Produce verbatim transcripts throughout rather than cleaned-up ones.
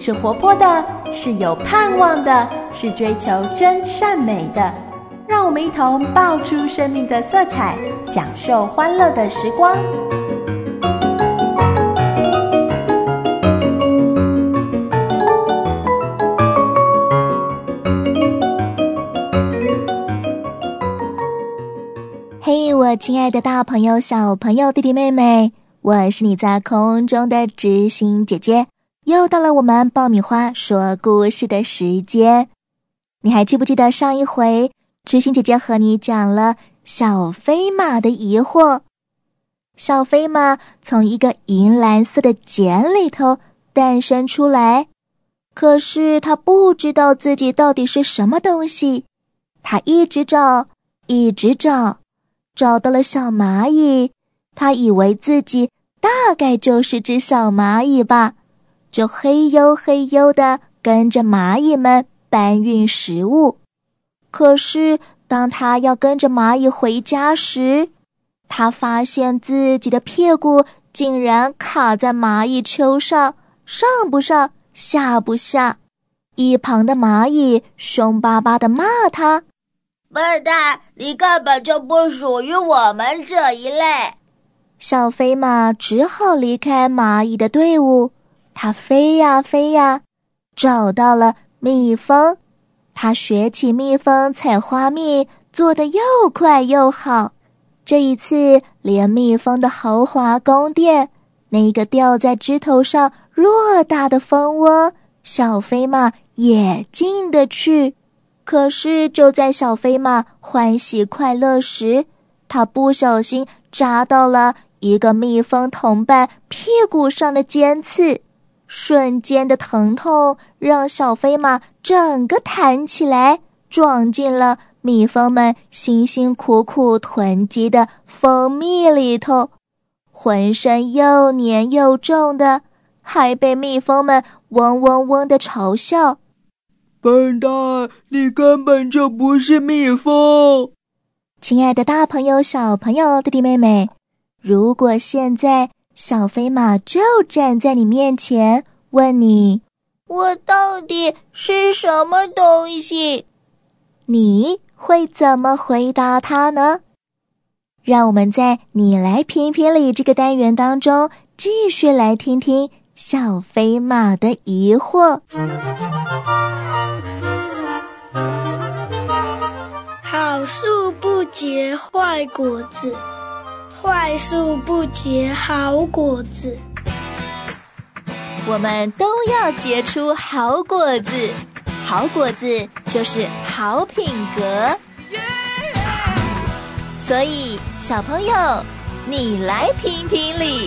是活泼的，是有盼望的，是追求真善美的。让我们一同爆出生命的色彩，享受欢乐的时光。 嘿，我亲爱的大朋友、小朋友、弟弟妹妹，我是你在空中的知心姐姐。又到了我们爆米花说故事的时间。你还记不记得上一回知心姐姐和你讲了小飞马的疑惑？小飞马从一个银蓝色的茧里头诞生出来，可是他不知道自己到底是什么东西。他一直找，一直找，找到了小蚂蚁，他以为自己大概就是只小蚂蚁吧，就嘿呦嘿呦地跟着蚂蚁们搬运食物。可是当他要跟着蚂蚁回家时，他发现自己的屁股竟然卡在蚂蚁丘上，上不上，下不下。一旁的蚂蚁凶巴巴地骂他： 笨蛋，你根本就不属于我们这一类。 小飞马只好离开蚂蚁的队伍，它飞呀飞呀，找到了蜜蜂。它学起蜜蜂采花蜜，做得又快又好。这一次，连蜜蜂的豪华宫殿，那个吊在枝头上偌大的蜂窝，小飞马也进得去。可是就在小飞马欢喜快乐时，它不小心扎到了一个蜜蜂同伴屁股上的尖刺，瞬间的疼痛让小飞马整个弹起来，撞进了蜜蜂们辛辛苦苦囤积的蜂蜜里头，浑身又黏又重的，还被蜜蜂们嗡嗡嗡地嘲笑。 笨蛋，你根本就不是蜜蜂！ 亲爱的大朋友、小朋友、弟弟妹妹，如果现在小飞马就站在你面前，问你： 我到底是什么东西？ 你会怎么回答他呢？让我们在你来评评理这个单元当中，继续来听听小飞马的疑惑。 好树不结坏果子，坏树不结好果子。 我们都要结出好果子，好果子就是好品格。所以小朋友，你来评评理。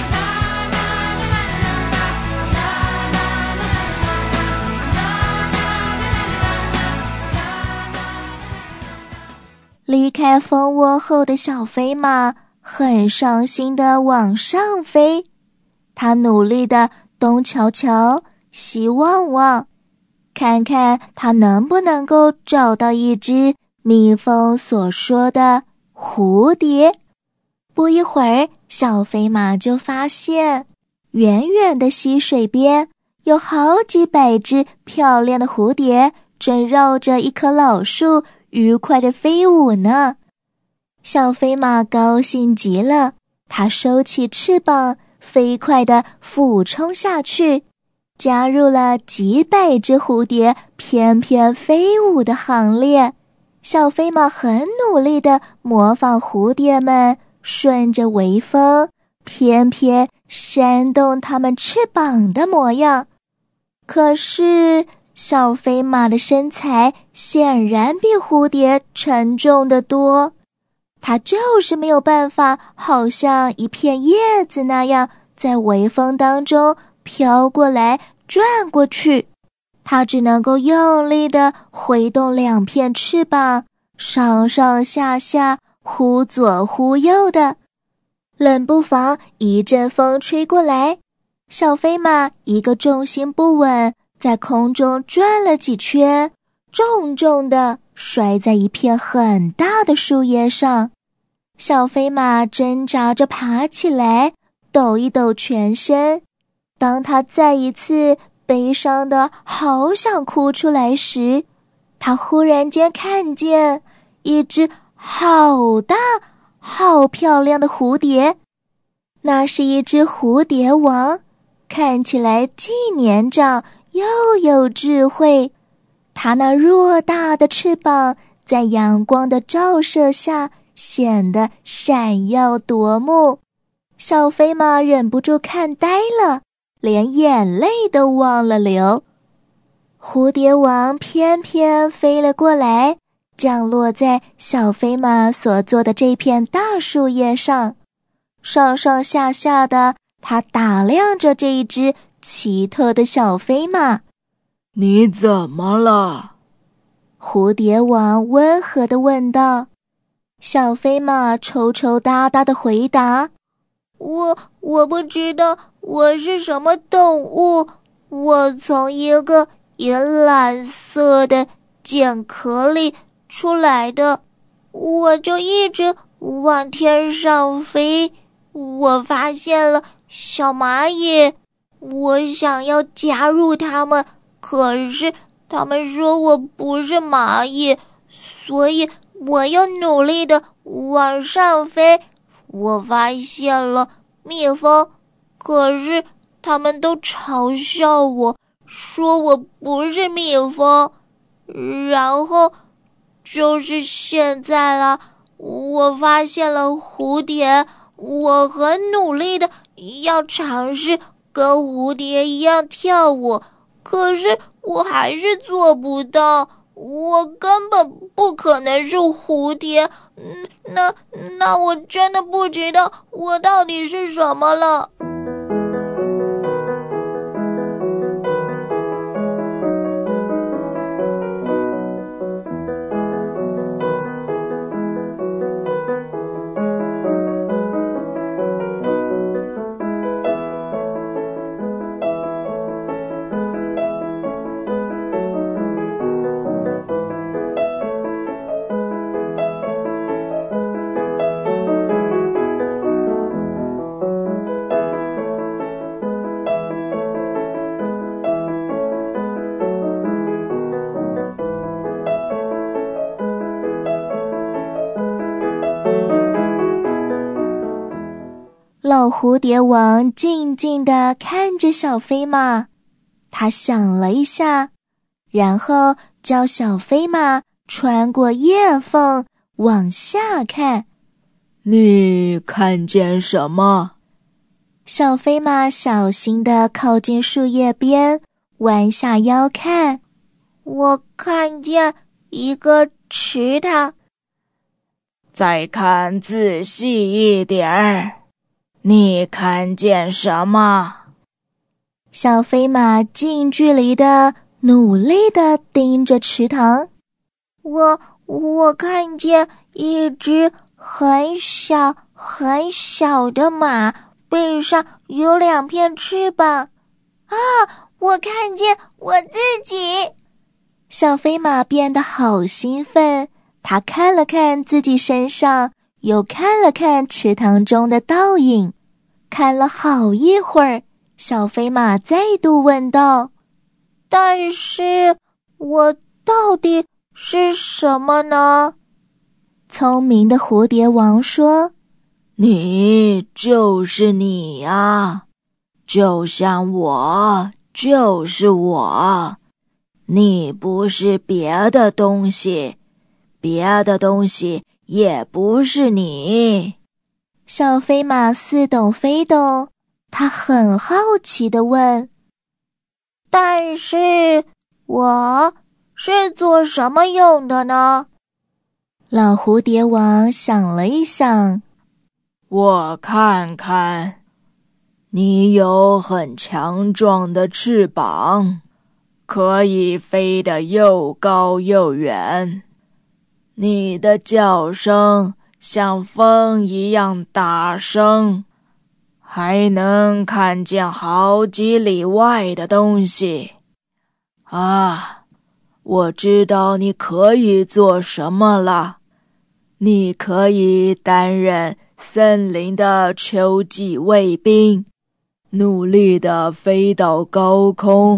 离开蜂窝后的小飞马很伤心地往上飞，它努力地东瞧瞧，西望望，看看它能不能够找到一只蜜蜂所说的蝴蝶。不一会儿，小飞马就发现，远远的溪水边有好几百只漂亮的蝴蝶正绕着一棵老树愉快地飞舞呢。小飞马高兴极了，它收起翅膀，飞快地俯冲下去，加入了几百只蝴蝶翩翩飞舞的行列。小飞马很努力地模仿蝴蝶们，顺着微风翩翩扇动它们翅膀的模样。可是小飞马的身材显然比蝴蝶沉重得多，它就是没有办法好像一片叶子那样在微风当中飘过来转过去。它只能够用力地挥动两片翅膀，上上下下忽左忽右的。冷不防一阵风吹过来，小飞马一个重心不稳，在空中转了几圈，重重地摔在一片很大的树叶上。小飞马挣扎着爬起来，抖一抖全身。当它再一次悲伤的好想哭出来时，他忽然间看见一只好大好漂亮的蝴蝶。那是一只蝴蝶王，看起来既年长又有智慧。它那偌大的翅膀在阳光的照射下显得闪耀夺目，小飞马忍不住看呆了，连眼泪都忘了流。蝴蝶王偏偏飞了过来，降落在小飞马所坐的这片大树叶上，上上下下的，他打量着这一只奇特的小飞马。 你怎么了？ 蝴蝶王温和地问道。小飞马抽抽搭搭地回答：我我不知道我是什么动物，我从一个银蓝色的茧壳里出来的，我就一直往天上飞。我发现了小蚂蚁，我想要加入它们，可是他们说我不是蚂蚁，所以我又努力地往上飞。我发现了蜜蜂，可是他们都嘲笑我，说我不是蜜蜂。然后就是现在了，我发现了蝴蝶，我很努力的要尝试跟蝴蝶一样跳舞，可是我还是做不到，我根本不可能是蝴蝶。嗯，那那我真的不知道我到底是什么了。老蝴蝶王静静地看着小飞马，他想了一下，然后叫小飞马穿过叶缝往下看。 你看见什么？ 小飞马小心地靠近树叶边，弯下腰看。我看见一个池塘。 再看仔细一点儿。你看见什么？ 小飞马近距离的努力地盯着池塘。我我看见一只很小很小的马，背上有两片翅膀。啊，我看见我自己！小飞马变得好兴奋，它看了看自己身上，又看了看池塘中的倒影。看了好一会儿，小飞马再度问道：但是我到底是什么呢？聪明的蝴蝶王说： 你就是你啊，就像我就是我，你不是别的东西，别的东西也不是你。 小飞马似懂非懂，他很好奇地问：但是我是做什么用的呢？老蝴蝶王想了一想， 我看看， 你有很强壮的翅膀， 可以飞得又高又远。 你的叫声像风一样大声，还能看见好几里外的东西。 啊，我知道你可以做什么了。你可以担任森林的秋季卫兵，努力地飞到高空，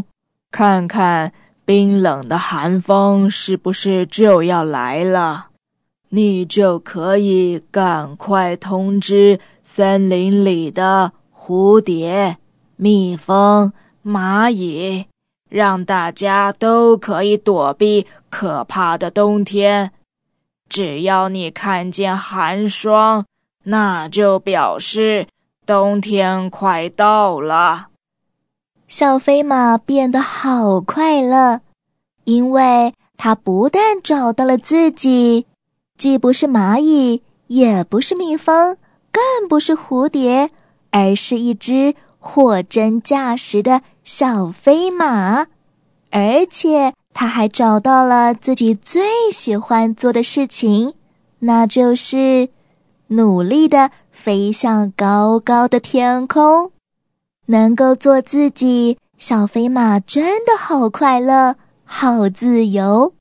看看冰冷的寒风是不是就要来了， 你就可以赶快通知森林里的蝴蝶、蜜蜂、 蚂蚁，让大家都可以躲避可怕的冬天。只要你看见寒霜，那就表示冬天快到了。 小飞马变得好快乐，因为它不但找到了自己，既不是蚂蚁，也不是蜜蜂，更不是蝴蝶，而是一只货真价实的小飞马。而且他还找到了自己最喜欢做的事情，那就是努力地飞向高高的天空。能够做自己，小飞马真的好快乐，好自由。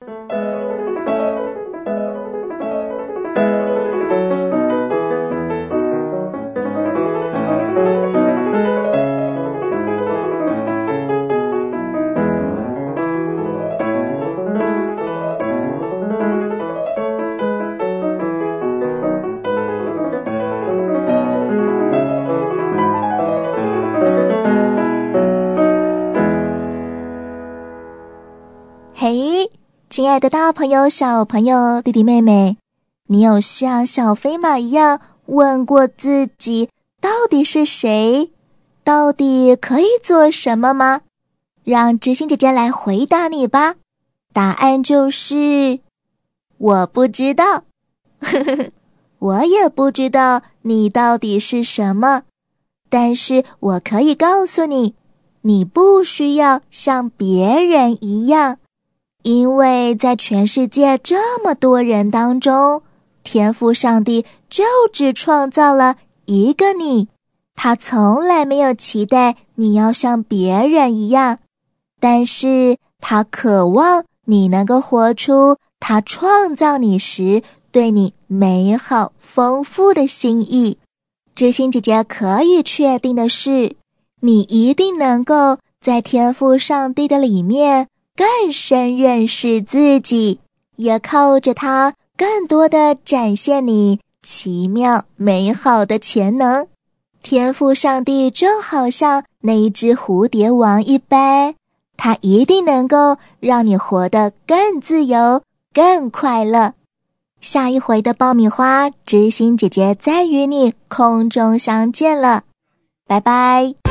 嘿，亲爱的大朋友、小朋友、弟弟妹妹，你有像小飞马一样问过自己到底是谁，到底可以做什么吗？让知心姐姐来回答你吧。答案就是我不知道。我也不知道你到底是什么，但是我可以告诉你，你不需要像别人一样，因为在全世界这么多人当中，天父上帝就只创造了一个你，他从来没有期待你要像别人一样，但是他渴望你能够活出他创造你时对你美好丰富的心意。知心姐姐可以确定的是，你一定能够在天父上帝的里面更深认识自己，也靠着它更多地展现你奇妙美好的潜能。天父上帝就好像那一只蝴蝶王一般，它一定能够让你活得更自由、更快乐。下一回的爆米花，知心姐姐再与你空中相见了，拜拜。